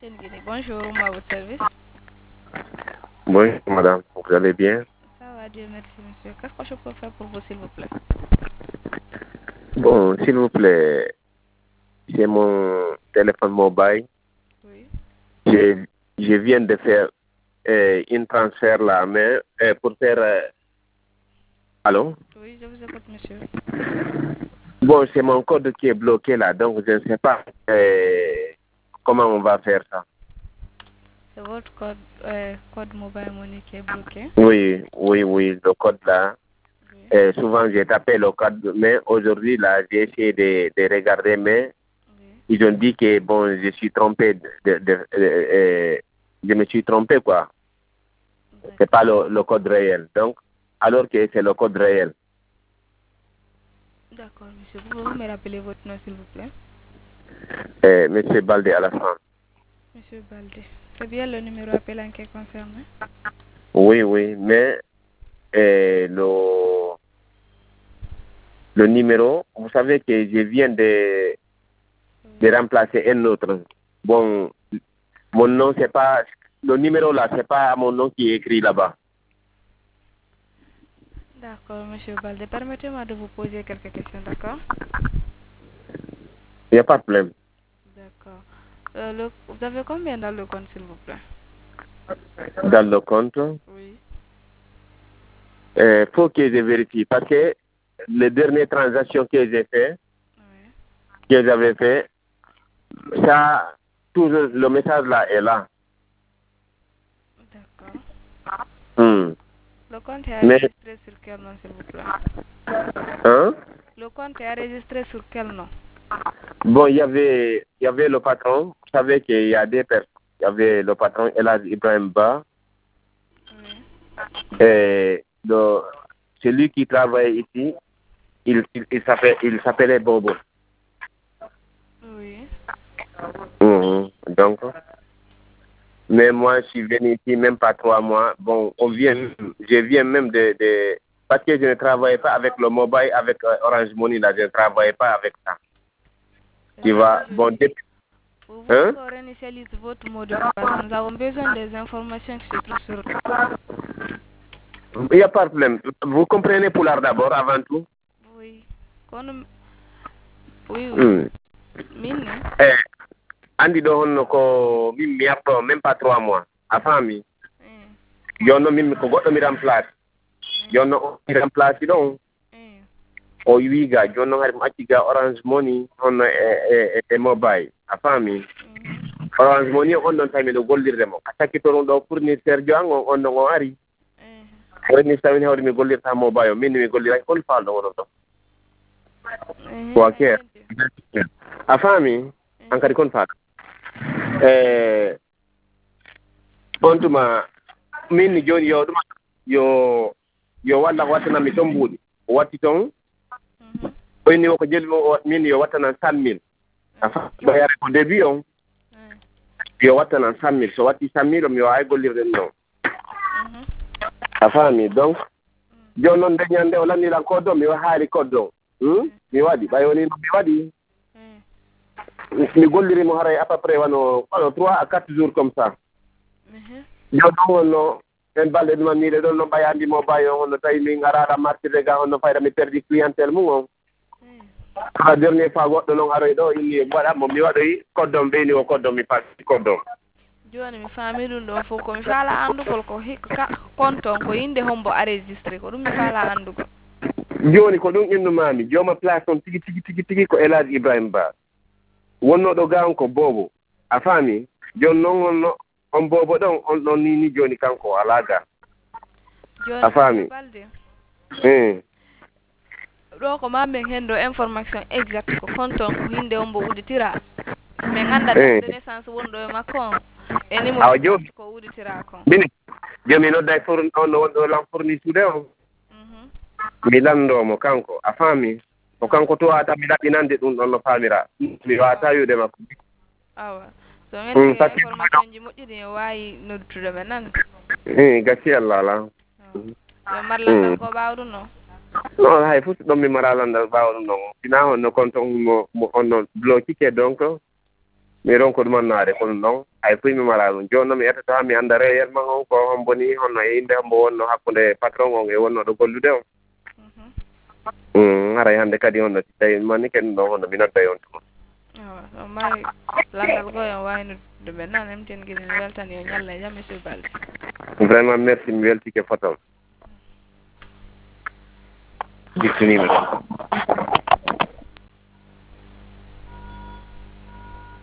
Bonjour, moi à votre service. Bonjour madame, vous allez bien? Ça va, Dieu merci, monsieur. Qu'est-ce que je peux faire pour vous, s'il vous plaît? Bon, s'il vous plaît, c'est mon téléphone mobile. Oui. Je, je viens de faire une transfert là, mais pour faire... allô? Oui, je vous écoute, monsieur. Bon, c'est mon code qui est bloqué là, donc je ne sais pas comment on va faire ça. C'est votre code mobile money qui est bloqué. Oui, oui, oui, le code là. Oui. Souvent, j'ai tapé le code, mais aujourd'hui, là, j'ai essayé de regarder, mais Oui. ils ont dit que, bon, je suis trompé, je me suis trompé, quoi. C'est pas D'accord. le code réel. Donc, alors que c'est le code réel. D'accord, monsieur. Pouvez-vous me rappeler votre nom, s'il vous plaît? Monsieur Baldé à la fin. Monsieur Baldé. C'est bien le numéro appelant qui est concerné? Oui, oui, mais le numéro, vous savez que je viens de remplacer un autre. Bon, mon nom, c'est pas, le numéro là, c'est pas mon nom qui est écrit là-bas. D'accord, monsieur Baldé. Permettez-moi de vous poser quelques questions, d'accord? Il n'y a pas de problème. D'accord. Vous avez combien dans le compte, s'il vous plaît? Dans le compte, Oui. faut que je vérifie parce que les dernières transactions que j'ai fait, Oui. que j'avais fait, ça, tout le message là est là. D'accord. Hmm. Le compte est Mais, enregistré sur quel nom, s'il vous plaît? hein? Le compte est enregistré sur quel nom? Bon, il y avait le patron. Vous savez qu'il y a des personnes. Il y avait le patron Elad Ibrahim Ba. Oui. Et celui qui travaille ici, il s'appelait Bobo. Oui. Donc, mais moi, je suis venu ici même pas 3 mois. Bon, je viens même parce que je ne travaille pas avec le mobile, avec Orange Money, là, je ne travaille pas avec ça. C'est Tu ce que vois, je bon, dis. Pouvez-vous hein? encore réinitialiser votre mot de passe? Nous avons besoin des informations qui se trouvent sur... Il n'y a pas de problème. Vous comprenez Poulard d'abord, avant tout? Oui. Oui, oui. Hmm. Mine. Eh, andi ɗo honno ko min mi yabto même pas 3 mois a faami Eh. jonno min ko goɗɗo mi remplace Eh. jonno o mi remplace ɗon Eh. o wiiga jonno hari mo acci ga orange money honno e mobile a faami Mhm. orange money on ɗon tawi miɗo gollirde mo a sakkito ɗum ɗo fournisseur jo an on ɗon o ari Eh. woni so tawini hawde mi gollirta mobile o min mi golliraki hol falɗo oɗon ɗon Eh. ko ker Gente. a faami an Eh. kadi kon faaka on tuma min ni joni yo ɗuma yo walla ko wattanami toon mbuuɗi o watti toon Mhm. ɓoyni o ko jeli min yo wattanan 100 000 a faami yare ko début on Eh. yo wattanan 100 000 so watti 100 000 o mi wawa gollirde ɗum noon Mhm. a faami donc joni noon ndeñande o landiran code o mi haali code o mi waɗi ɓaynino mi waɗi Eh. mi gollirimo haray à peu près wano 3 à 4 jours comme ça Mhm. joni ɗum wonno en balɗe ɗuman miɗe ɗon no ɓayandimo bawi on honno tawi min araɗa martirde ga honno fayra mi perdi clientèle mum on Eh. ha dernier fois goɗɗo noon aroy ɗo inni waɗatmo mi waɗoyi koddom ɓeyni o koddom mi pasi koddom Joni mi faami ɗum ɗon fof komi faala andugol ko hikka compte on ko inde hombo enregistré ko ɗum mi faala andugol. joni ko ɗum innumami jooma place on tigi tigi tigi tigi ko Elhadji Ibrahima Ba wonnoɗo ga on ko Bobo a faami joni noon onno on Bobo ɗon on ɗon ni joni kanko ala ga Joni a monsieur faami Balde ɗo ko mamin hen ɗo information exact ko compte on ko hinde on mbo uditira min ganda date de naissance wonɗo e makko on e numéro awa joni compte ko uditira kon. mini jomi nodda e on no wonɗo lan fournitude o Mhm. mi landomo kanko a faami ko kanko to wata mi ɗaɓɓinande ɗum ɗon no faamira mi wata wiude makko Awa so men tigi par ce information ji moƴƴuɗi ne wawi noddude men nane. que gacci Allah ala Yo marlandal ko ɓawɗuno. non hay fof ɗon mi mara landal ɓawa ɗum ɗon sina honno compte on mo on non bloqué donc mi ronko ɗuman naade kono noon hay fuy mi mala ɗum jooni noon mi ettata mi annda réellement on ko hon boni honno e inde mbo wonno hakkunde patron on e wonnoɗo gollude on haray hannde kadi honno si tawi manni kadi ɗon honno mi nodda on tuma on mari landal goo en waynude ɓe nan emten guiɗi ne weltani yo ñalla e jaam monsieur Balde vraiment merci mi weltike fotom bistinima